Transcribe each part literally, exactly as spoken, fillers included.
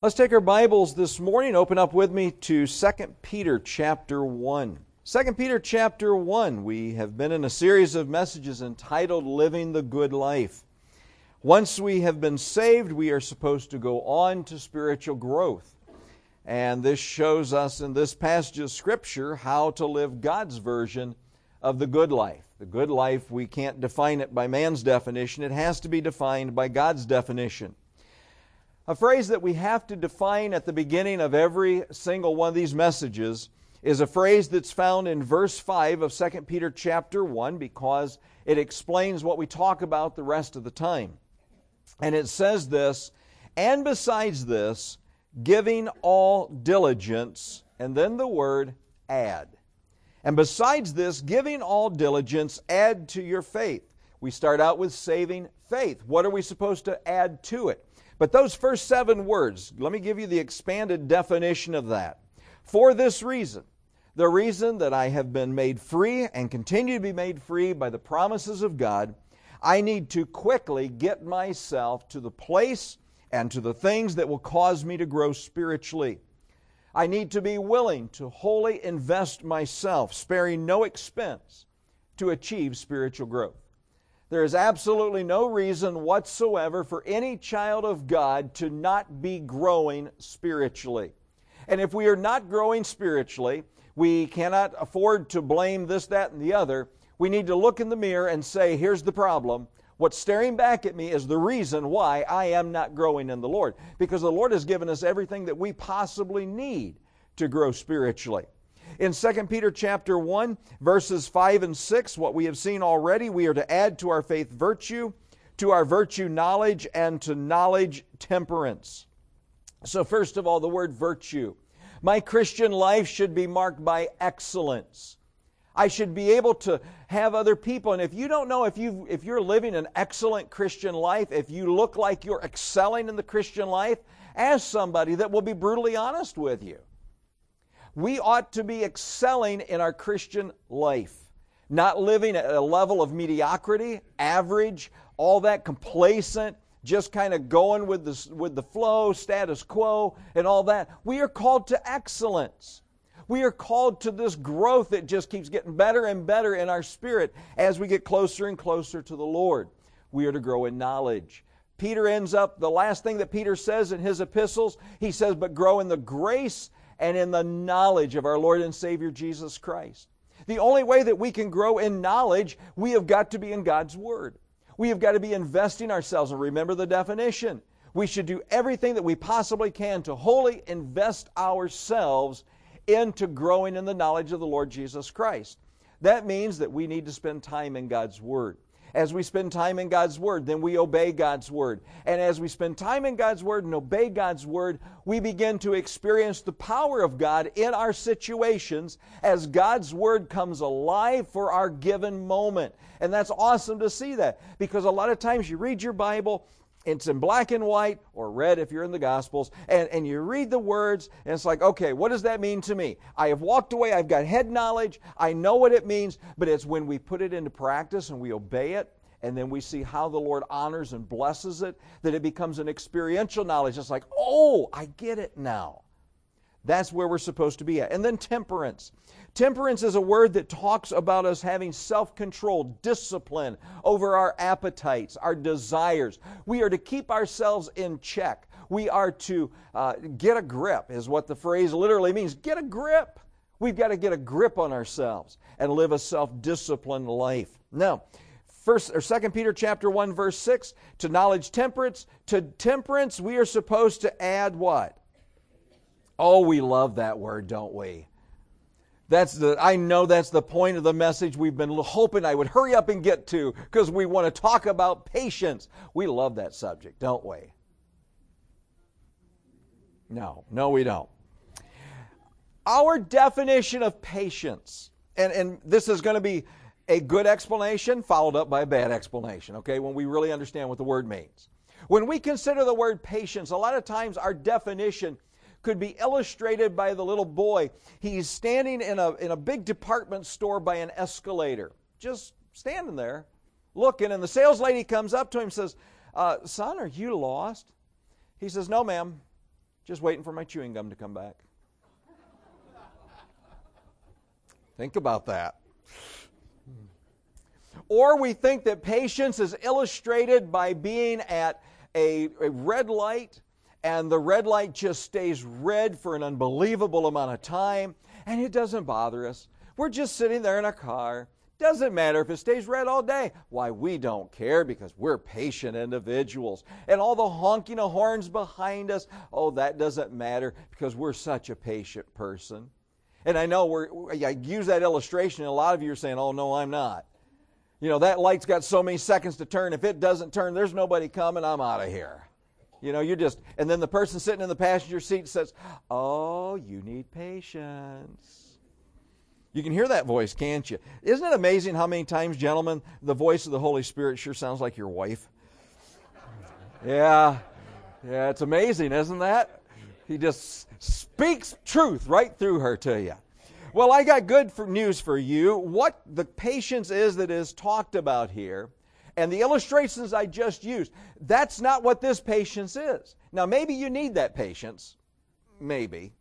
Let's take our Bibles this morning. Open up with me to Second Peter chapter one. Second Peter chapter one. We have been in a series of messages entitled Living the Good Life. Once we have been saved, we are supposed to go on to spiritual growth. And this shows us in this passage of Scripture how to live God's version of the good life. The good life, we can't define it by man's definition. It has to be defined by God's definition. A phrase that we have to define at the beginning of every single one of these messages is a phrase that's found in verse five of Second Peter chapter one, because it explains what we talk about the rest of the time. And it says this, "And besides this, giving all diligence," and then the word add. "And besides this, giving all diligence, add to your faith." We start out with saving faith. What are we supposed to add to it? But those first seven words, let me give you the expanded definition of that. "For this reason," the reason that I have been made free and continue to be made free by the promises of God, I need to quickly get myself to the place and to the things that will cause me to grow spiritually. I need to be willing to wholly invest myself, sparing no expense, to achieve spiritual growth. There is absolutely no reason whatsoever for any child of God to not be growing spiritually. And if we are not growing spiritually, we cannot afford to blame this, that, and the other. We need to look in the mirror and say, here's the problem. What's staring back at me is the reason why I am not growing in the Lord. Because the Lord has given us everything that we possibly need to grow spiritually. In Second Peter chapter one, verses five and six, what we have seen already, we are to add to our faith virtue, to our virtue knowledge, and to knowledge temperance. So first of all, the word virtue. My Christian life should be marked by excellence. I should be able to have other people, and if you don't know if you if you're living an excellent Christian life, if you look like you're excelling in the Christian life, ask somebody that will be brutally honest with you. We ought to be excelling in our Christian life, not living at a level of mediocrity, average, all that complacent, just kind of going with the, with the flow, status quo, and all that. We are called to excellence. We are called to this growth that just keeps getting better and better in our spirit as we get closer and closer to the Lord. We are to grow in knowledge. Peter ends up, the last thing that Peter says in his epistles, he says, but grow in the grace and in the knowledge of our Lord and Savior Jesus Christ. The only way that we can grow in knowledge, we have got to be in God's Word. We have got to be investing ourselves, and remember the definition. We should do everything that we possibly can to wholly invest ourselves into growing in the knowledge of the Lord Jesus Christ. That means that we need to spend time in God's Word. As we spend time in God's Word, then we obey God's Word. And as we spend time in God's Word and obey God's Word, we begin to experience the power of God in our situations as God's Word comes alive for our given moment. And that's awesome to see that, because a lot of times you read your Bible, it's in black and white, or red if you're in the Gospels, and, and you read the words, and it's like, okay, what does that mean to me? I have walked away, I've got head knowledge, I know what it means, but it's when we put it into practice and we obey it, and then we see how the Lord honors and blesses it, that it becomes an experiential knowledge. It's like, oh, I get it now. That's where we're supposed to be at. And then temperance. Temperance is a word that talks about us having self-control, discipline over our appetites, our desires. We are to keep ourselves in check. We are to uh, get a grip, is what the phrase literally means. Get a grip. We've got to get a grip on ourselves and live a self-disciplined life. Now, First or Second Peter chapter one, verse six, to knowledge temperance. To temperance, we are supposed to add what? Oh, we love that word, don't we? That's the, I know that's the point of the message we've been hoping I would hurry up and get to, because we want to talk about patience. We love that subject, don't we? No, no we don't. Our definition of patience, and, and this is going to be a good explanation followed up by a bad explanation, okay, when we really understand what the word means. When we consider the word patience, a lot of times our definition could be illustrated by the little boy. He's standing in a, in a big department store by an escalator, just standing there, looking, and the sales lady comes up to him and says, uh, son, are you lost? He says, no, ma'am, Just waiting for my chewing gum to come back. Think about that. Or we think that patience is illustrated by being at a, a red light, and the red light just stays red for an unbelievable amount of time, and it doesn't bother us. We're just sitting there in our car. Doesn't matter if it stays red all day. Why, we don't care because we're patient individuals. And all the honking of horns behind us, oh, that doesn't matter because we're such a patient person. And I know we're, I use that illustration, and a lot of you are saying, oh, no, I'm not. You know, that light's got so many seconds to turn. If it doesn't turn, there's nobody coming. I'm out of here. You know, you just, and then the person sitting in the passenger seat says, oh, you need patience. You can hear that voice, can't you? Isn't it amazing how many times, gentlemen, the voice of the Holy Spirit sure sounds like your wife? Yeah, yeah, it's amazing, isn't that? He just speaks truth right through her to you. Well, I got good for news for you. What the patience is that is talked about here, and the illustrations I just used, that's not what this patience is. Now, maybe you need that patience. Maybe.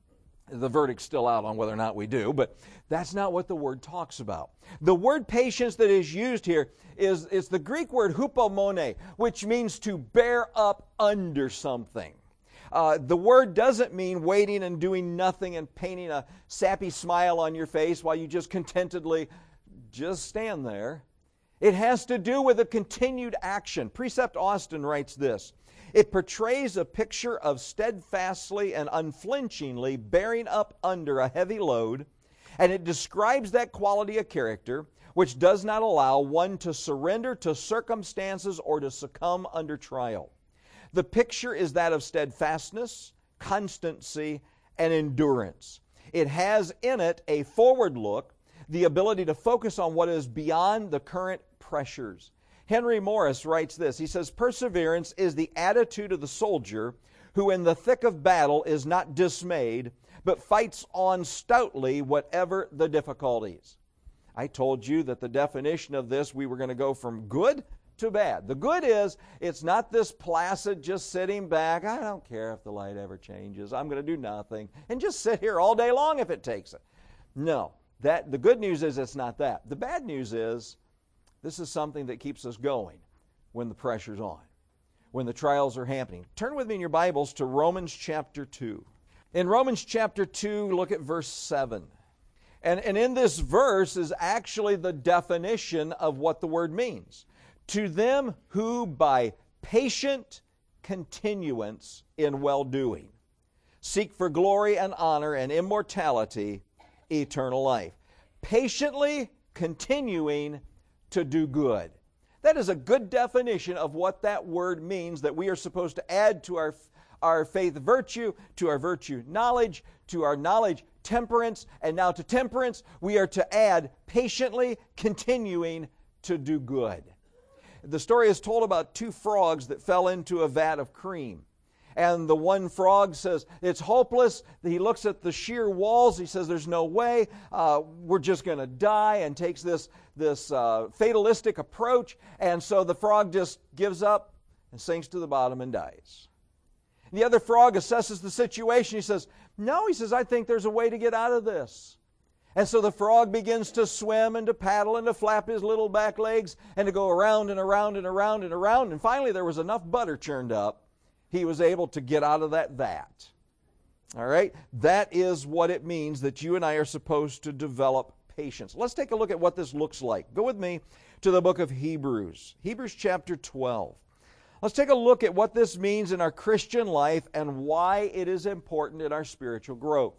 The verdict's still out on whether or not we do, but that's not what the word talks about. The word patience that is used here is, is the Greek word hupomone, which means to bear up under something. Uh, the word doesn't mean waiting and doing nothing and painting a sappy smile on your face while you just contentedly just stand there. It has to do with a continued action. Precept Austin writes this: it portrays a picture of steadfastly and unflinchingly bearing up under a heavy load, and it describes that quality of character which does not allow one to surrender to circumstances or to succumb under trial. The picture is that of steadfastness, constancy, and endurance. It has in it a forward look, the ability to focus on what is beyond the current pressures. Henry Morris writes this. He says, perseverance is the attitude of the soldier who in the thick of battle is not dismayed, but fights on stoutly whatever the difficulties. I told you that the definition of this, we were going to go from good to bad. The good is, it's not this placid, just sitting back, I don't care if the light ever changes, I'm going to do nothing, and just sit here all day long if it takes it. No, that the good news is it's not that. The bad news is, this is something that keeps us going when the pressure's on, when the trials are happening. Turn with me in your Bibles to Romans chapter two. In Romans chapter two, look at verse seven. And, and in this verse is actually the definition of what the word means. To them who by patient continuance in well-doing seek for glory and honor and immortality, eternal life. Patiently continuing to do good. That is a good definition of what that word means, that we are supposed to add to our, our faith virtue, to our virtue knowledge, to our knowledge temperance, and now to temperance we are to add patiently continuing to do good. The story is told about two frogs that fell into a vat of cream. And the one frog says, it's hopeless. He looks at the sheer walls. He says, there's no way. Uh, we're just going to die, and takes this, this uh, fatalistic approach. And so the frog just gives up and sinks to the bottom and dies. And the other frog assesses the situation. He says, no, he says, I think there's a way to get out of this. And so the frog begins to swim and to paddle and to flap his little back legs and to go around and around and around and around. And finally there was enough butter churned up, he was able to get out of that vat. All right? That is what it means that you and I are supposed to develop patience. Let's take a look at what this looks like. Go with me to the book of Hebrews. Hebrews chapter twelve. Let's take a look at what this means in our Christian life and why it is important in our spiritual growth.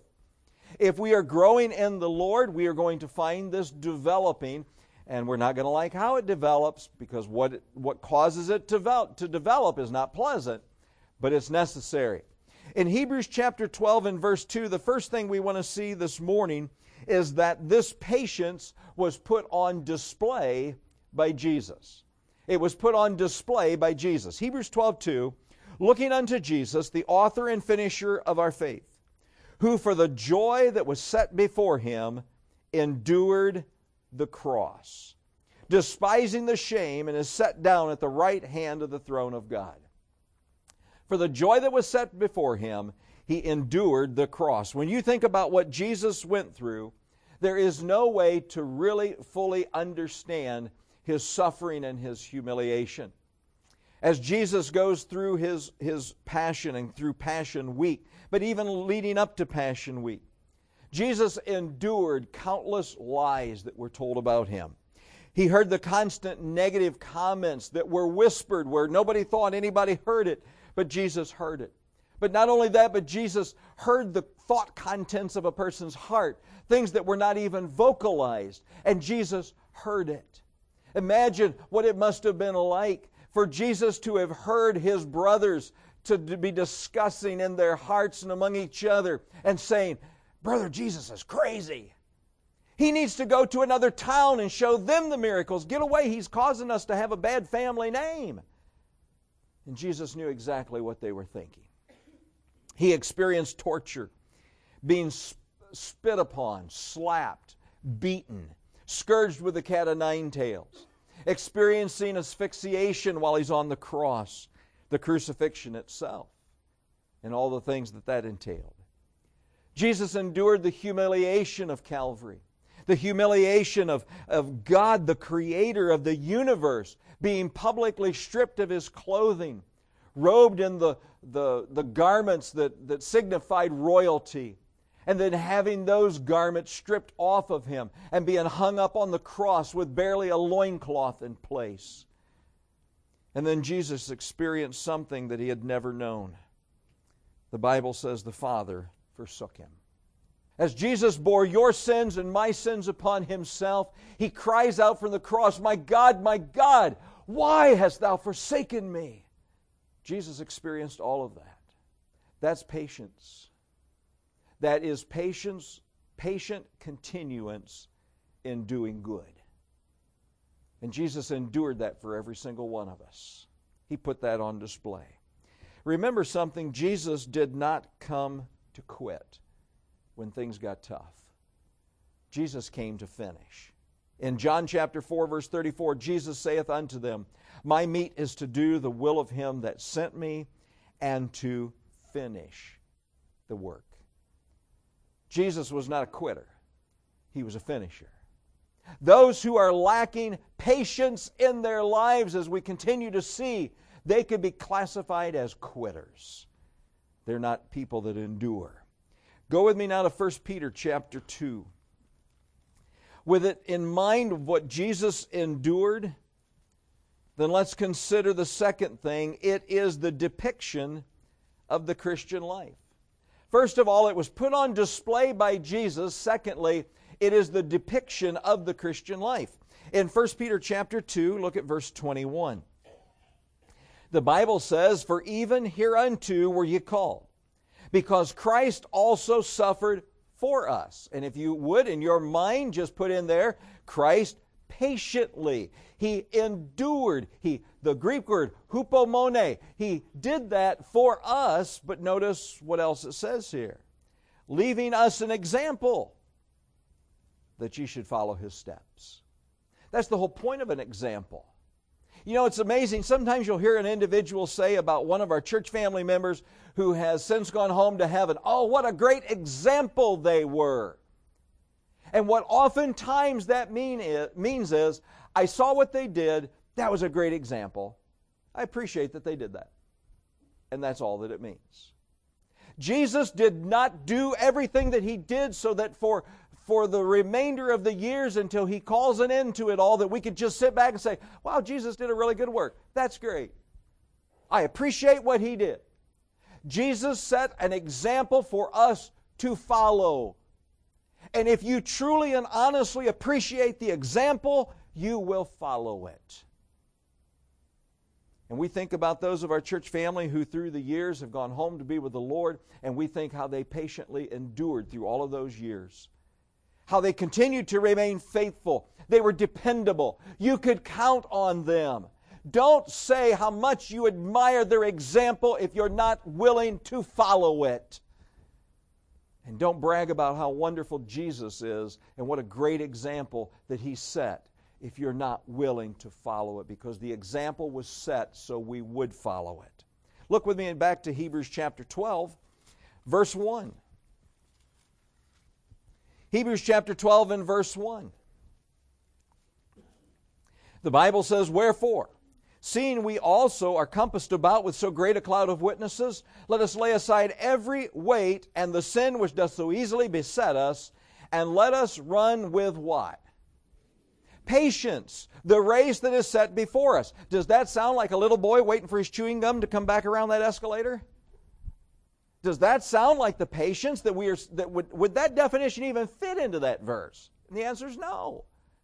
If we are growing in the Lord, we are going to find this developing, and we're not going to like how it develops, because what, what causes it to develop, to develop is not pleasant, but it's necessary. In Hebrews chapter twelve and verse two, the first thing we want to see this morning is that this patience was put on display by Jesus. It was put on display by Jesus. Hebrews twelve two, looking unto Jesus, the author and finisher of our faith, who for the joy that was set before him endured the cross, despising the shame, and is set down at the right hand of the throne of God. For the joy that was set before him, he endured the cross. When you think about what Jesus went through, there is no way to really fully understand his suffering and his humiliation. As Jesus goes through his, his passion and through Passion Week, but even leading up to Passion Week, Jesus endured countless lies that were told about him. He heard the constant negative comments that were whispered where nobody thought anybody heard it, but Jesus heard it. But not only that, but Jesus heard the thought contents of a person's heart, things that were not even vocalized, and Jesus heard it. Imagine what it must have been like for Jesus to have heard his brothers to be discussing in their hearts and among each other and saying, "Brother Jesus is crazy. He needs to go to another town and show them the miracles. Get away. He's causing us to have a bad family name." And Jesus knew exactly what they were thinking. He experienced torture, being spit upon, slapped, beaten, scourged with the cat o' nine tails, experiencing asphyxiation while he's on the cross, the crucifixion itself, and all the things that that entailed. Jesus endured the humiliation of Calvary, the humiliation of, of God, the creator of the universe, being publicly stripped of his clothing, robed in the, the, the garments that, that signified royalty, and then having those garments stripped off of him and being hung up on the cross with barely a loincloth in place. And then Jesus experienced something that he had never known. The Bible says the Father forsook him. As Jesus bore your sins and my sins upon himself, he cries out from the cross, "My God, my God, why hast thou forsaken me?" Jesus experienced all of that. That's patience. That is patience, patient continuance in doing good. And Jesus endured that for every single one of us. He put that on display. Remember something, Jesus did not come to quit when things got tough. Jesus came to finish. In John chapter four, verse thirty-four, Jesus saith unto them, "My meat is to do the will of him that sent me, and to finish the work." Jesus was not a quitter. He was a finisher. Those who are lacking patience in their lives, as we continue to see, they could be classified as quitters. They're not people that endure. Go with me now to First Peter chapter two. With it in mind of what Jesus endured, then let's consider the second thing. It is the depiction of the Christian life. First of all, it was put on display by Jesus. Secondly, it is the depiction of the Christian life. In First Peter chapter two, look at verse twenty-one. The Bible says, "For even hereunto were ye called, because Christ also suffered for us." And if you would, in your mind, just put in there, Christ patiently. He endured. He, the Greek word, hupomone, he did that for us, but notice what else it says here. Leaving us an example that ye should follow his steps. That's the whole point of an example. You know, it's amazing. Sometimes you'll hear an individual say about one of our church family members who has since gone home to heaven, "Oh, what a great example they were." And what oftentimes that mean is, means is, I saw what they did, that was a great example. I appreciate that they did that. And that's all that it means. Jesus did not do everything that he did so that for, for the remainder of the years until he calls an end to it all, that we could just sit back and say, "Wow, Jesus did a really good work. That's great. I appreciate what he did." Jesus set an example for us to follow. And if you truly and honestly appreciate the example, you will follow it. And we think about those of our church family who through the years have gone home to be with the Lord, and we think how they patiently endured through all of those years. How they continued to remain faithful. They were dependable. You could count on them. Don't say how much you admire their example if you're not willing to follow it. And don't brag about how wonderful Jesus is and what a great example that he set if you're not willing to follow it, because the example was set so we would follow it. Look with me back to Hebrews chapter twelve, verse one. Hebrews chapter twelve and verse one. The Bible says, "Wherefore, seeing we also are compassed about with so great a cloud of witnesses, let us lay aside every weight and the sin which doth so easily beset us, and let us run with" what? Patience, the race that is set before us. Does that sound like a little boy waiting for his chewing gum to come back around that escalator? Does that sound like the patience that we are, that would, would that definition even fit into that verse? And the answer is no.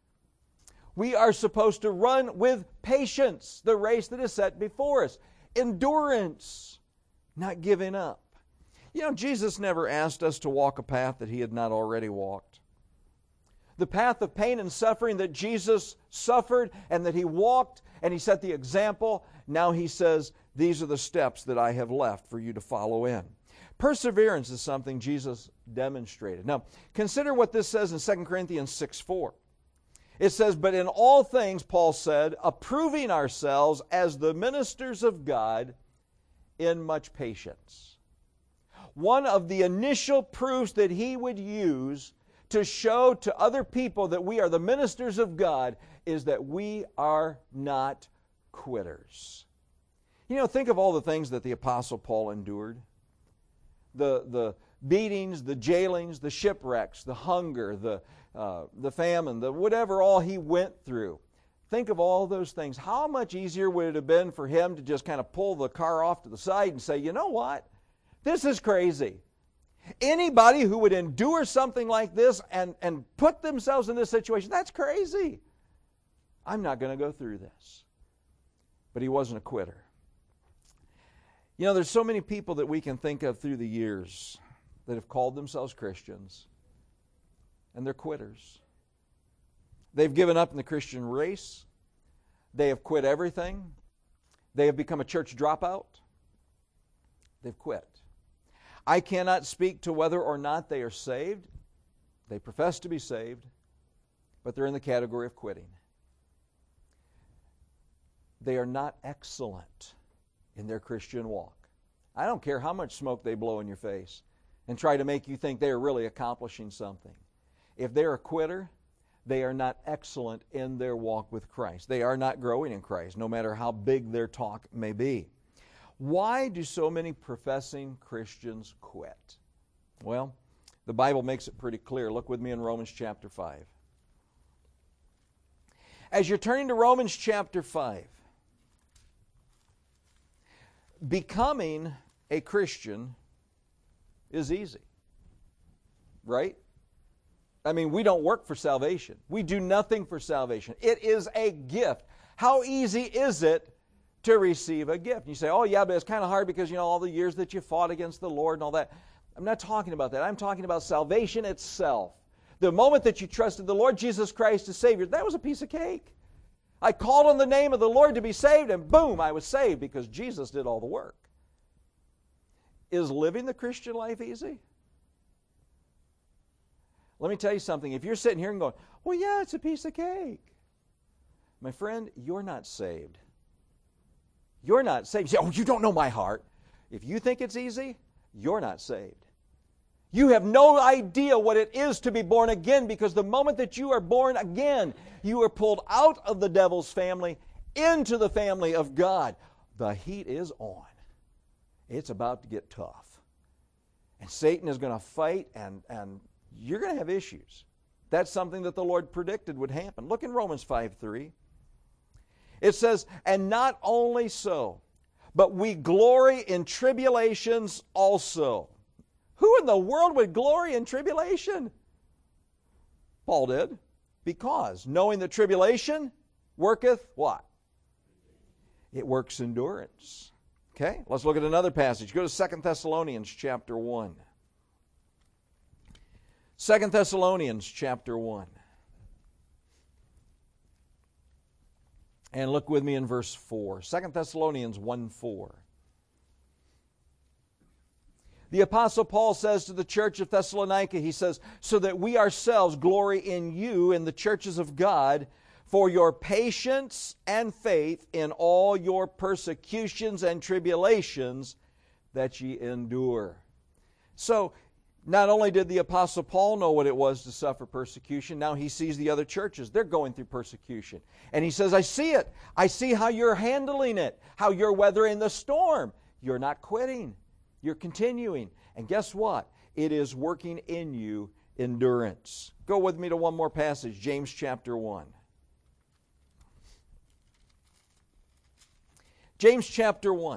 We are supposed to run with patience the race that is set before us. Endurance, not giving up. You know, Jesus never asked us to walk a path that He had not already walked. The path of pain and suffering that Jesus suffered and that He walked and He set the example, now He says, these are the steps that I have left for you to follow in. Perseverance is something Jesus demonstrated. Now, consider what this says in Second Corinthians six four. It says, "But in all things," Paul said, "approving ourselves as the ministers of God in much patience." One of the initial proofs that he would use to show to other people that we are the ministers of God is that we are not quitters. You know, think of all the things that the Apostle Paul endured. The, the beatings, the jailings, the shipwrecks, the hunger, the, uh, the famine, the whatever all he went through. Think of all those things. How much easier would it have been for him to just kind of pull the car off to the side and say, you know what? This is crazy. Anybody who would endure something like this and, and put themselves in this situation, that's crazy. I'm not going to go through this. But he wasn't a quitter. You know, there's so many people that we can think of through the years that have called themselves Christians, and they're quitters. They've given up in the Christian race. They have quit everything. They have become a church dropout. They've quit. I cannot speak to whether or not they are saved. They profess to be saved, but they're in the category of quitting. They are not excellent in their Christian walk. I don't care how much smoke they blow in your face and try to make you think they are really accomplishing something. If they're a quitter, they are not excellent in their walk with Christ. They are not growing in Christ, no matter how big their talk may be. Why do so many professing Christians quit? Well, the Bible makes it pretty clear. Look with me in Romans chapter five. As you're turning to Romans chapter five, becoming a Christian is easy, right? I mean, we don't work for salvation. We do nothing for salvation. It is a gift. How easy is it to receive a gift? And you say, oh yeah, but it's kind of hard because, you know, all the years that you fought against the Lord and all that. I'm not talking about that. I'm talking about salvation itself. The moment that you trusted the Lord Jesus Christ as Savior, that was a piece of cake. I called on the name of the Lord to be saved, and boom, I was saved because Jesus did all the work. Is living the Christian life easy? Let me tell you something. If you're sitting here and going, well, yeah, it's a piece of cake. My friend, you're not saved. You're not saved. You say, oh, you don't know my heart. If you think it's easy, you're not saved. You have no idea what it is to be born again, because the moment that you are born again, you are pulled out of the devil's family into the family of God. The heat is on. It's about to get tough. And Satan is going to fight, and, and you're going to have issues. That's something that the Lord predicted would happen. Look in Romans five three. It says, and not only so, but we glory in tribulations also. Who in the world would glory in tribulation? Paul did. Because knowing that tribulation worketh what? It works endurance. Okay, let's look at another passage. Go to Second Thessalonians chapter one. Second Thessalonians chapter one. And look with me in verse four. Second Thessalonians one four. The Apostle Paul says to the church of Thessalonica, he says, so that we ourselves glory in you in the churches of God, for your patience and faith in all your persecutions and tribulations that ye endure. So, not only did the Apostle Paul know what it was to suffer persecution, now he sees the other churches. They're going through persecution. And he says, I see it. I see how you're handling it, how you're weathering the storm. You're not quitting. You're continuing. And guess what? It is working in you endurance. Go with me to one more passage, James chapter one. James chapter one.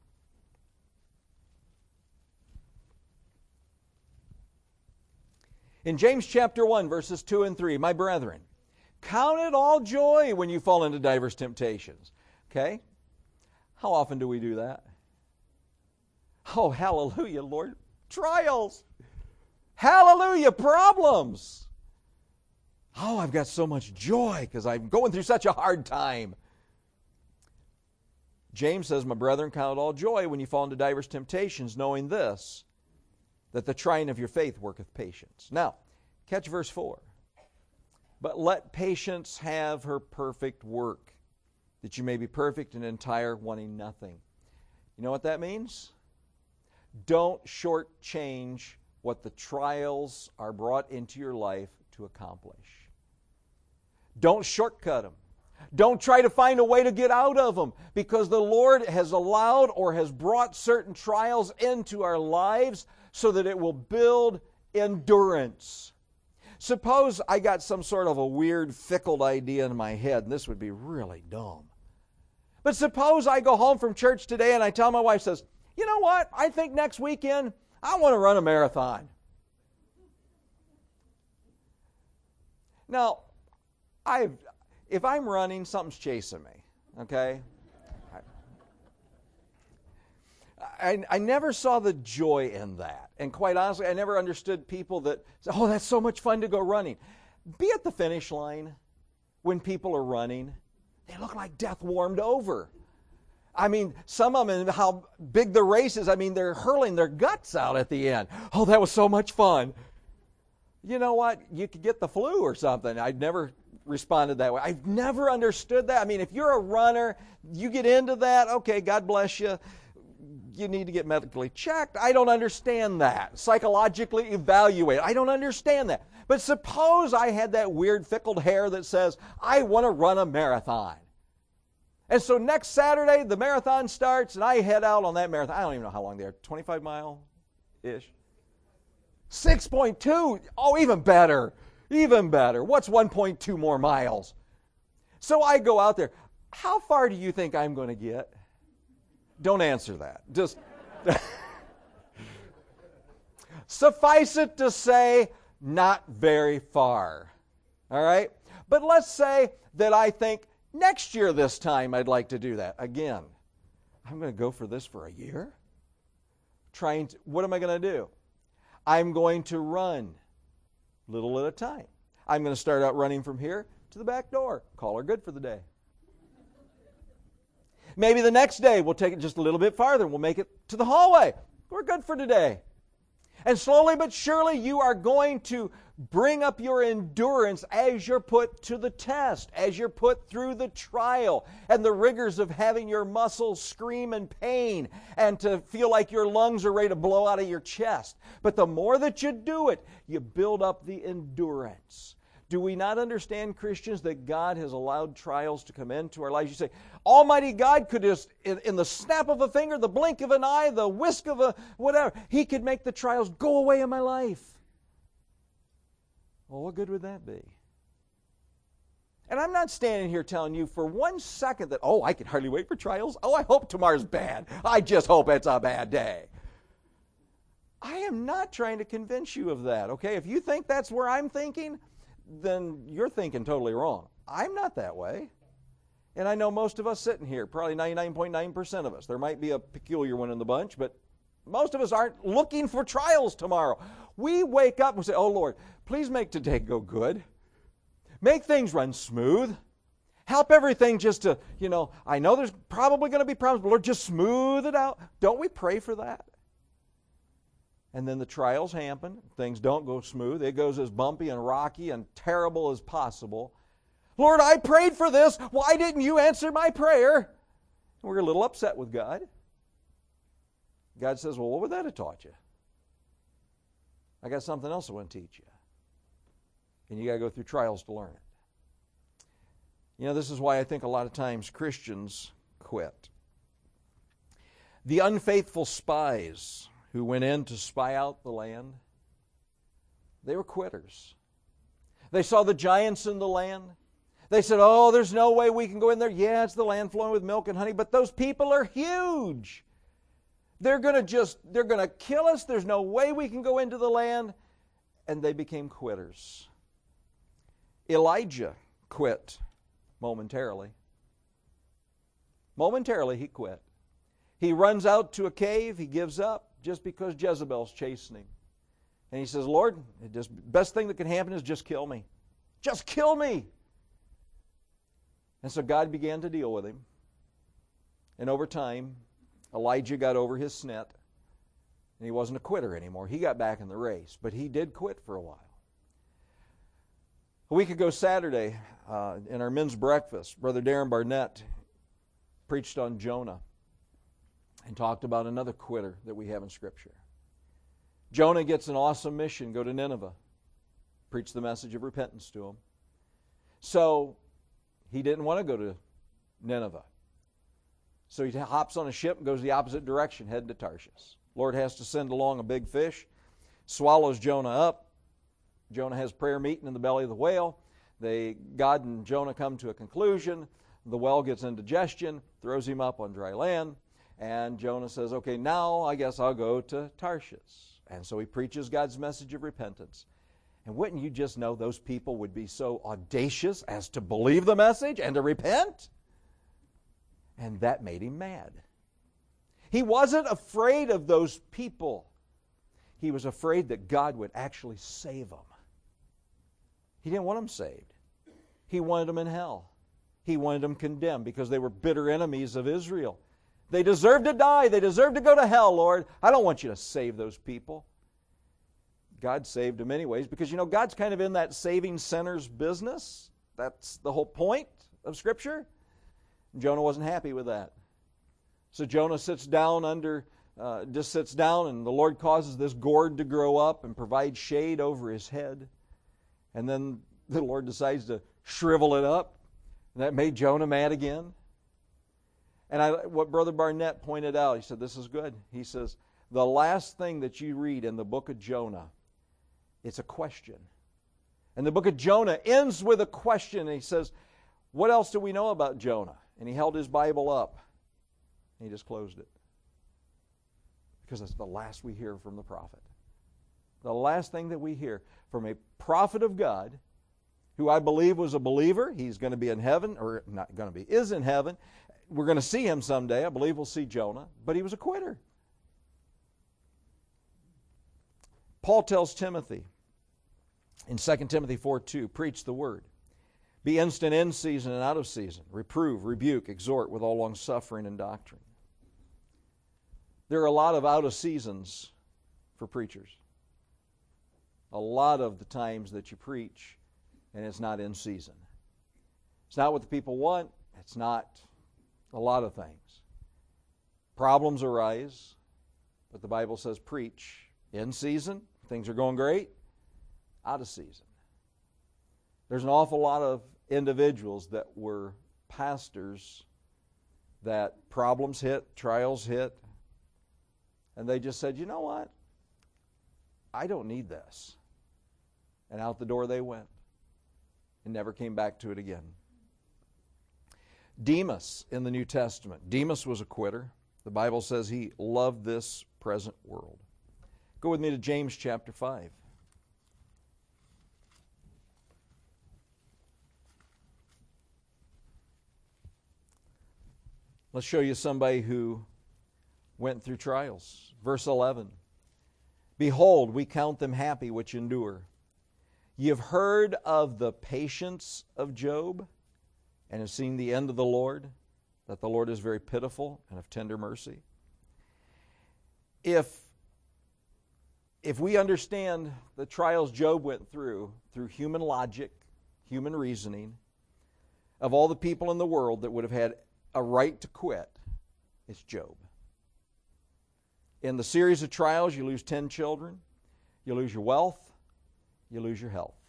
In James chapter one, verses two and three, my brethren, count it all joy when you fall into diverse temptations. Okay? How often do we do that? Oh, hallelujah, Lord. Trials. Hallelujah, problems. Oh, I've got so much joy because I'm going through such a hard time. James says, my brethren, count it all joy when you fall into diverse temptations, knowing this, that the trying of your faith worketh patience. Now, catch verse four. But let patience have her perfect work, that you may be perfect and entire, wanting nothing. You know what that means? Don't shortchange what the trials are brought into your life to accomplish. Don't shortcut them. Don't try to find a way to get out of them, because the Lord has allowed or has brought certain trials into our lives so that it will build endurance. Suppose I got some sort of a weird, fickle idea in my head, and this would be really dumb. But suppose I go home from church today and I tell my wife, says, you know what, I think next weekend I want to run a marathon. Now, I've, if I'm running, something's chasing me, okay? I, I never saw the joy in that. And quite honestly, I never understood people that say, oh, that's so much fun to go running. Be at the finish line when people are running. They look like death warmed over. I mean, some of them, and how big the race is, I mean, they're hurling their guts out at the end. Oh, that was so much fun. You know what? You could get the flu or something. I'd never responded that way. I've never understood that. I mean, if you're a runner, you get into that, okay, God bless you. You need to get medically checked. I don't understand that. Psychologically evaluate. I don't understand that. But suppose I had that weird fickled hair that says, I want to run a marathon. And so next Saturday, the marathon starts, and I head out on that marathon. I don't even know how long they are, twenty-five mile-ish? six point two? Oh, even better. Even better. What's one point two more miles? So I go out there. How far do you think I'm going to get? Don't answer that. Just suffice it to say, not very far. All right? But let's say that I think next year this time I'd like to do that. Again, I'm going to go for this for a year? Trying to, what am I going to do? I'm going to run little at a time. I'm going to start out running from here to the back door. Call her good for the day. Maybe the next day we'll take it just a little bit farther. We'll make it to the hallway. We're good for today. And slowly but surely you are going to bring up your endurance as you're put to the test, as you're put through the trial and the rigors of having your muscles scream in pain and to feel like your lungs are ready to blow out of your chest. But the more that you do it, you build up the endurance. Do we not understand, Christians, that God has allowed trials to come into our lives? You say, Almighty God could just, in, in the snap of a finger, the blink of an eye, the whisk of a whatever, He could make the trials go away in my life. Well, what good would that be? And I'm not standing here telling you for one second that, oh, I can hardly wait for trials. Oh, I hope tomorrow's bad. I just hope it's a bad day. I am not trying to convince you of that, okay? If you think that's where I'm thinking, then you're thinking totally wrong. I'm not that way. And I know most of us sitting here, probably ninety-nine point nine percent of us. There might be a peculiar one in the bunch, but most of us aren't looking for trials tomorrow. We wake up and say, oh, Lord, please make today go good. Make things run smooth. Help everything just to, you know, I know there's probably going to be problems, but Lord, just smooth it out. Don't we pray for that? And then the trials happen. Things don't go smooth. It goes as bumpy and rocky and terrible as possible. Lord, I prayed for this. Why didn't you answer my prayer? We're a little upset with God. God says, well, what would that have taught you? I got something else I want to teach you. And you got to go through trials to learn it. You know, this is why I think a lot of times Christians quit. The unfaithful spies who went in to spy out the land, they were quitters. They saw the giants in the land. They said, oh, there's no way we can go in there. Yeah, it's the land flowing with milk and honey, but those people are huge. They're going to just, they're going to kill us. There's no way we can go into the land. And they became quitters. Elijah quit momentarily. Momentarily he quit. He runs out to a cave. He gives up just because Jezebel's chasing him. And he says, Lord, the best thing that can happen is just kill me. Just kill me. And so God began to deal with him. And over time, Elijah got over his snit. And he wasn't a quitter anymore. He got back in the race. But he did quit for a while. A week ago Saturday, uh, in our men's breakfast, Brother Darren Barnett preached on Jonah and talked about another quitter that we have in Scripture. Jonah gets an awesome mission, go to Nineveh, preach the message of repentance to them. So he didn't want to go to Nineveh. So he hops on a ship and goes the opposite direction, heading to Tarshish. Lord has to send along a big fish, swallows Jonah up. Jonah has prayer meeting in the belly of the whale. They, God and Jonah come to a conclusion. The whale gets indigestion, throws him up on dry land, and Jonah says, okay, now I guess I'll go to Tarshish. And so he preaches God's message of repentance. And wouldn't you just know those people would be so audacious as to believe the message and to repent? And that made him mad. He wasn't afraid of those people. He was afraid that God would actually save them. He didn't want them saved. He wanted them in hell. He wanted them condemned because they were bitter enemies of Israel. They deserve to die. They deserve to go to hell, Lord. I don't want you to save those people. God saved them anyways because, you know, God's kind of in that saving sinners business. That's the whole point of Scripture. Jonah wasn't happy with that. So Jonah sits down under, uh, just sits down, and the Lord causes this gourd to grow up and provide shade over his head. And then the Lord decides to shrivel it up. And that made Jonah mad again. And I, what Brother Barnett pointed out, he said, this is good. He says, the last thing that you read in the book of Jonah, it's a question. And the book of Jonah ends with a question. And he says, what else do we know about Jonah? And he held his Bible up. And he just closed it. Because it's the last we hear from the prophet. The last thing that we hear from a prophet of God, who I believe was a believer. He's going to be in heaven, or not going to be, is in heaven. We're going to see him someday. I believe we'll see Jonah. But he was a quitter. Paul tells Timothy in Second Timothy four two, preach the word. Be instant in season and out of season. Reprove, rebuke, exhort with all long suffering and doctrine. There are a lot of out of seasons for preachers. A lot of the times that you preach and it's not in season. It's not what the people want. It's not a lot of things. Problems arise, but the Bible says preach in season. Things are going great. Out of season. There's an awful lot of individuals that were pastors that problems hit, trials hit, and they just said, you know what? I don't need this. And out the door they went and never came back to it again. Demas in the New Testament. Demas was a quitter. The Bible says he loved this present world. Go with me to James chapter five. Let's show you somebody who went through trials. Verse eleven. Behold, we count them happy which endure. Ye have heard of the patience of Job, and have seen the end of the Lord, that the Lord is very pitiful and of tender mercy. If, if we understand the trials Job went through, through human logic, human reasoning, of all the people in the world that would have had a right to quit, it's Job. In the series of trials, you lose ten children, you lose your wealth, you lose your health.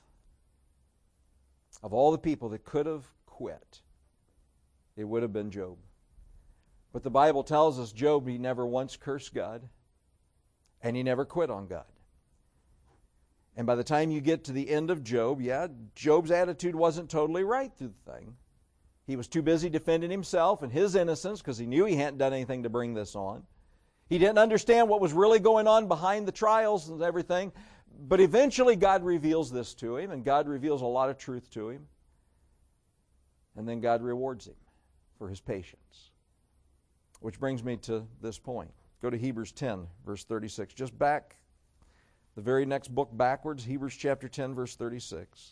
Of all the people that could have quit, it would have been Job. But the Bible tells us Job, he never once cursed God, and he never quit on God. And by the time you get to the end of Job, yeah, Job's attitude wasn't totally right through the thing. He was too busy defending himself and his innocence because he knew he hadn't done anything to bring this on. He didn't understand what was really going on behind the trials and everything. But eventually God reveals this to him, and God reveals a lot of truth to him. And then God rewards him for his patience. Which brings me to this point. Go to Hebrews ten, verse thirty-six. Just back, the very next book backwards, Hebrews chapter ten, verse thirty-six.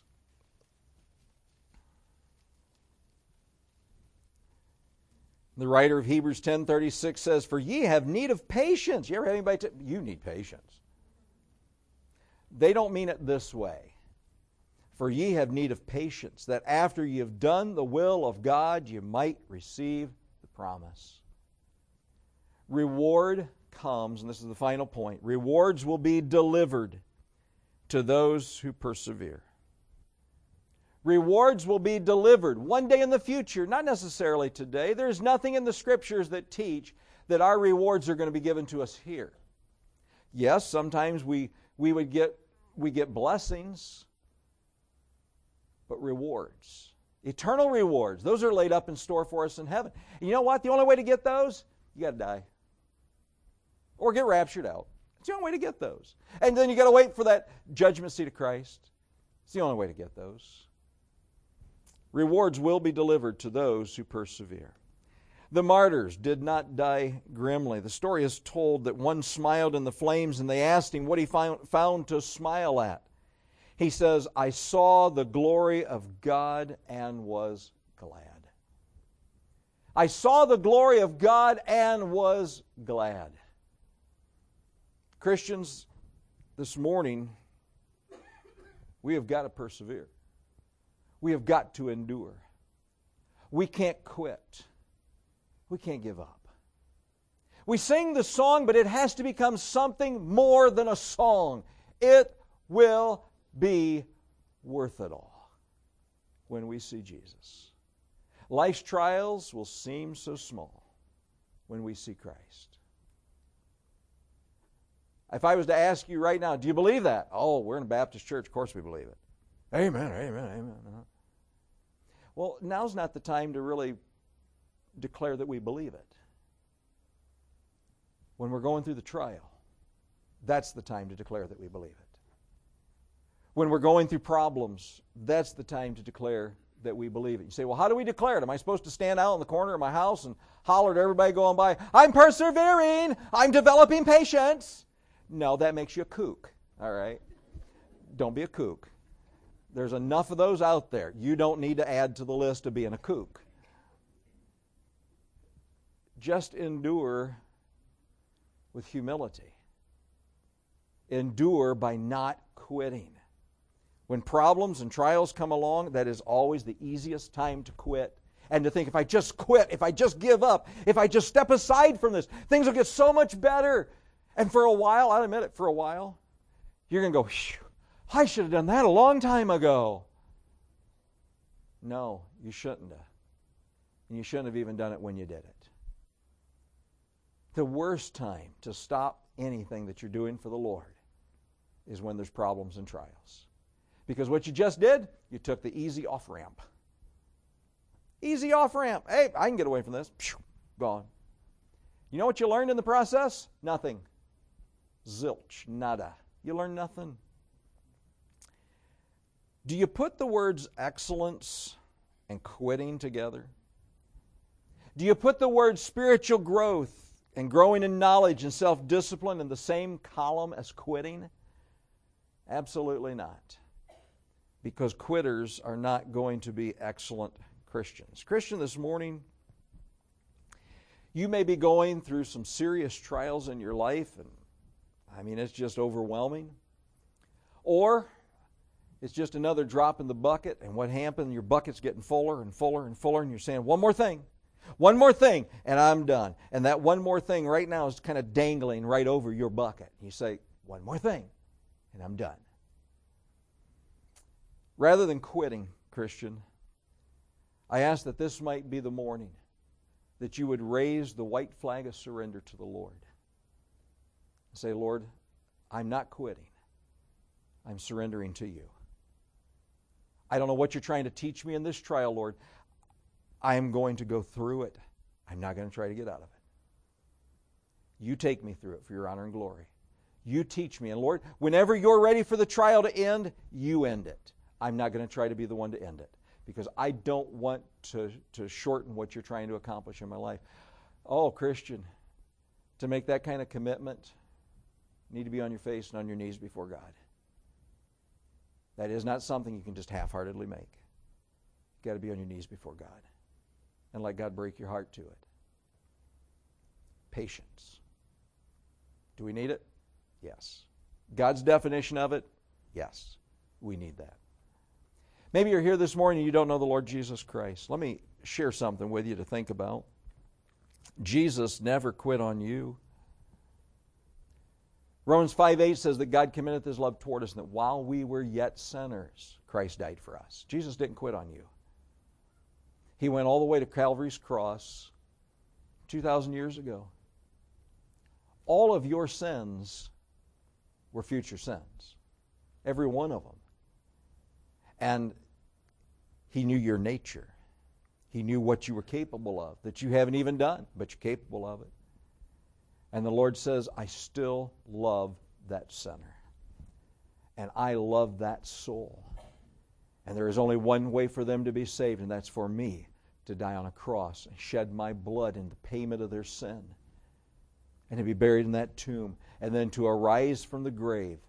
The writer of Hebrews ten thirty-six says, "For ye have need of patience." You ever have anybody tell you need patience? They don't mean it this way. "For ye have need of patience, that after ye have done the will of God, ye might receive the promise." Reward comes, and this is the final point. Rewards will be delivered to those who persevere. Rewards will be delivered one day in the future, not necessarily today. There's nothing in the Scriptures that teach that our rewards are going to be given to us here. Yes, sometimes we, we would get we get blessings, but rewards, eternal rewards, those are laid up in store for us in heaven. And you know what? The only way to get those, you got to die. Or get raptured out. It's the only way to get those. And then you got to wait for that judgment seat of Christ. It's the only way to get those. Rewards will be delivered to those who persevere. The martyrs did not die grimly. The story is told that one smiled in the flames, and they asked him what he found, found to smile at. He says, "I saw the glory of God and was glad." I saw the glory of God and was glad. Christians, this morning, we have got to persevere. We have got to endure. We can't quit. We can't give up. We sing the song, but it has to become something more than a song. It will be worth it all when we see Jesus. Life's trials will seem so small when we see Christ. If I was to ask you right now, do you believe that? Oh, we're in a Baptist church. Of course we believe it. Amen, amen, amen. Uh-huh. Well, now's not the time to really declare that we believe it. When we're going through the trial, that's the time to declare that we believe it. When we're going through problems, that's the time to declare that we believe it. You say, well, how do we declare it? Am I supposed to stand out in the corner of my house and holler at everybody going by, "I'm persevering, I'm developing patience"? No, that makes you a kook, all right? Don't be a kook. There's enough of those out there. You don't need to add to the list of being a kook. Just endure with humility. Endure by not quitting. When problems and trials come along, that is always the easiest time to quit. And to think, if I just quit, if I just give up, if I just step aside from this, things will get so much better. And for a while, I'll admit it, for a while, you're going to go, I should have done that a long time ago. No, you shouldn't have. And you shouldn't have even done it when you did it. The worst time to stop anything that you're doing for the Lord is when there's problems and trials. Because what you just did, you took the easy off-ramp. Easy off-ramp. Hey, I can get away from this. Gone. You know what you learned in the process? Nothing. Zilch. Nada. You learned nothing. Do you put the words excellence and quitting together? Do you put the words spiritual growth and growing in knowledge and self-discipline in the same column as quitting? Absolutely not. Because quitters are not going to be excellent Christians. Christian, this morning, you may be going through some serious trials in your life, and I mean, it's just overwhelming. Or It's just another drop in the bucket, and what happened? Your bucket's getting fuller and fuller and fuller, and you're saying, one more thing, one more thing, and I'm done. And that one more thing right now is kind of dangling right over your bucket. You say, one more thing, and I'm done. Rather than quitting, Christian, I ask that this might be the morning that you would raise the white flag of surrender to the Lord. Say, Lord, I'm not quitting. I'm surrendering to you. I don't know what you're trying to teach me in this trial, Lord. I am going to go through it. I'm not going to try to get out of it. You take me through it for your honor and glory. You teach me. And Lord, whenever you're ready for the trial to end, you end it. I'm not going to try to be the one to end it, because I don't want to, to shorten what you're trying to accomplish in my life. Oh, Christian, to make that kind of commitment, you need to be on your face and on your knees before God. That is not something you can just half-heartedly make. You've got to be on your knees before God and let God break your heart to it. Patience. Do we need it? Yes. God's definition of it? Yes. We need that. Maybe you're here this morning and you don't know the Lord Jesus Christ. Let me share something with you to think about. Jesus never quit on you. Romans five eight says that God commendeth His love toward us, and that while we were yet sinners, Christ died for us. Jesus didn't quit on you. He went all the way to Calvary's cross two thousand years ago. All of your sins were future sins. Every one of them. And He knew your nature. He knew what you were capable of, that you haven't even done, but you're capable of it. And the Lord says, I still love that sinner. And I love that soul. And there is only one way for them to be saved, and that's for me to die on a cross and shed my blood in the payment of their sin. And to be buried in that tomb, and then to arise from the grave.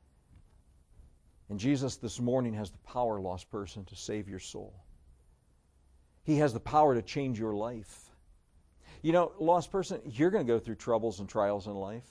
And Jesus this morning has the power, lost person, to save your soul. He has the power to change your life. You know, lost person, you're going to go through troubles and trials in life.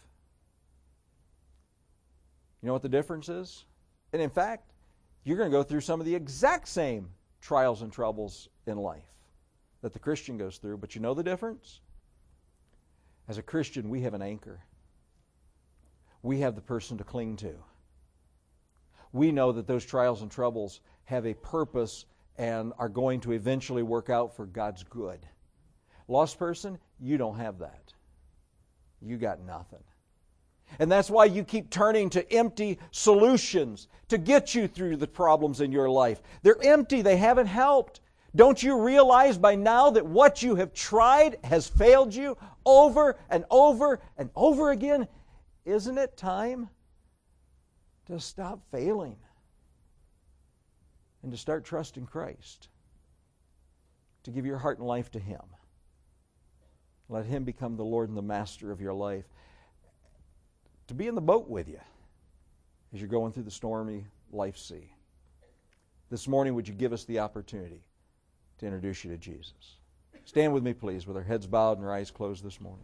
You know what the difference is? And in fact, you're going to go through some of the exact same trials and troubles in life that the Christian goes through. But you know the difference? As a Christian, we have an anchor. We have the person to cling to. We know that those trials and troubles have a purpose and are going to eventually work out for God's good. Lost person, you don't have that. You got nothing. And that's why you keep turning to empty solutions to get you through the problems in your life. They're empty. They haven't helped. Don't you realize by now that what you have tried has failed you over and over and over again? Isn't it time to stop failing and to start trusting Christ? To give your heart and life to Him. Let Him become the Lord and the Master of your life. To be in the boat with you as you're going through the stormy life sea. This morning, would you give us the opportunity to introduce you to Jesus? Stand with me, please, with our heads bowed and our eyes closed this morning.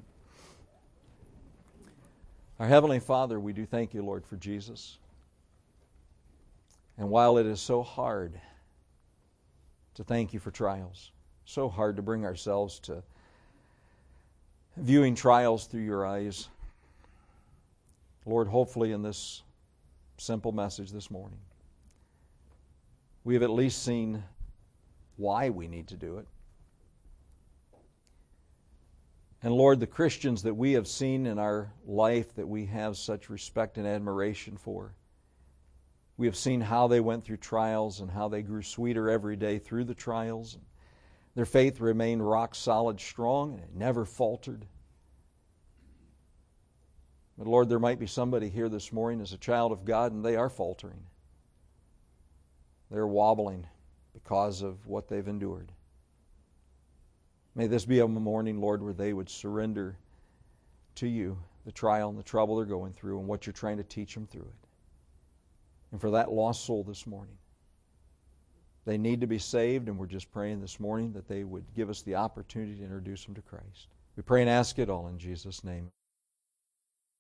Our Heavenly Father, we do thank you, Lord, for Jesus. And while it is so hard to thank you for trials, so hard to bring ourselves to viewing trials through your eyes, Lord, hopefully in this simple message this morning, we have at least seen why we need to do it. And Lord, the Christians that we have seen in our life that we have such respect and admiration for, we have seen how they went through trials and how they grew sweeter every day through the trials. Their faith remained rock solid strong and it never faltered. But Lord, there might be somebody here this morning as a child of God and they are faltering. They're wobbling because of what they've endured. May this be a morning, Lord, where they would surrender to you the trial and the trouble they're going through and what you're trying to teach them through it. And for that lost soul this morning, they need to be saved, and we're just praying this morning that they would give us the opportunity to introduce them to Christ. We pray and ask it all in Jesus' name.